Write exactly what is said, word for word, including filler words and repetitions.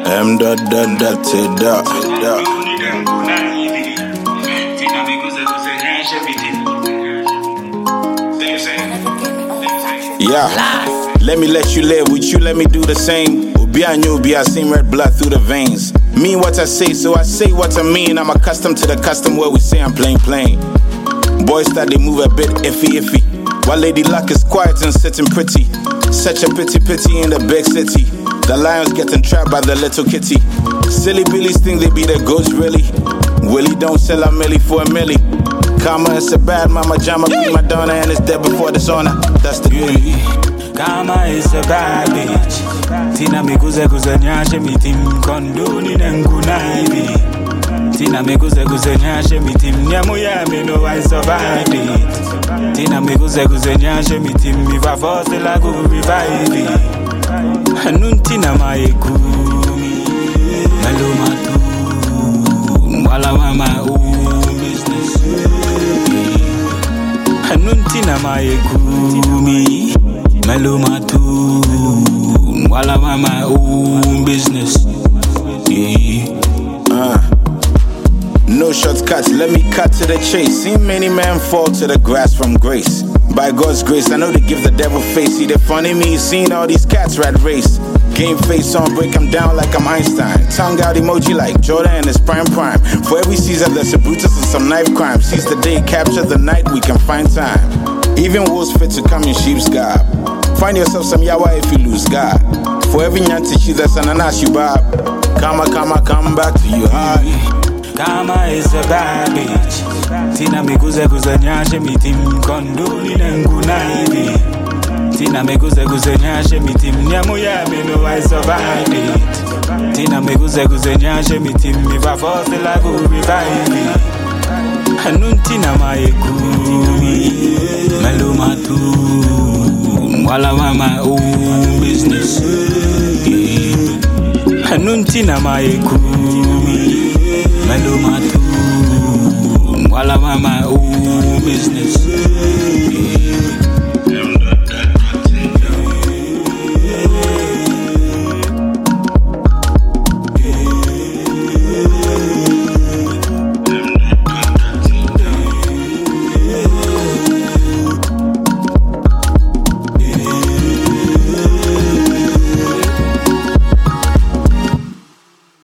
M dot dot dot dot dot. Yeah, let me let you live with you, let me do the same. Ubia Ubia, same red blood through the veins. Mean what I say, so I say what I mean. I'm accustomed to the custom where we say I'm plain plain. Boys start they move a bit iffy iffy, while Lady Luck is quiet and sitting pretty. Such a pity pity in the big city. The lions getting trapped by the little kitty. Silly billies think they be the ghost really. Willie don't sell a milli for a milli. Karma is a bad mama jama, be my Madonna and it's dead before dishonor. That's the beauty. Karma is a bad bitch. Tina me kuze kuze nyashe mitim konduni nenguna hivi. Tina me kuze kuze nyashe mitim nyamu ya me know I survived it. Tina me kuze kuze nyashe mitim if I force the lagu revive it. Hanuntina maekumi maluma tu wala mama u business. Hanuntina maekumi maluma tu wala mama u business. Uh, no shortcuts, let me cut to the chase. Seen many men fall to the grass from grace. By God's grace, I know they give the devil face. See the funny me, seen all these cats rat race. Game face on, break them down like I'm Einstein. Tongue out emoji like Jordan in his prime prime. For every season there's a Brutus and some knife crime. Seize the day, capture the night, we can find time. Even wolves fit to come in sheep's garb. Find yourself some yawa if you lose God. For every nyanti she that's an anash you bob. Karma, karma, come back to you hard. Karma is a bad bitch. Tina me kuze kuze nyashe mitim konduni nenguna hivi. Tina me kuze kuze nyashe mitim nyamu ya me know I survived it. Tina me kuze kuze nyashe mitim if I force the lagu revive it. Hanuntina maekumi maluma tu wala mama u business. Hanuntina maekumi maluma tu wala mama u business.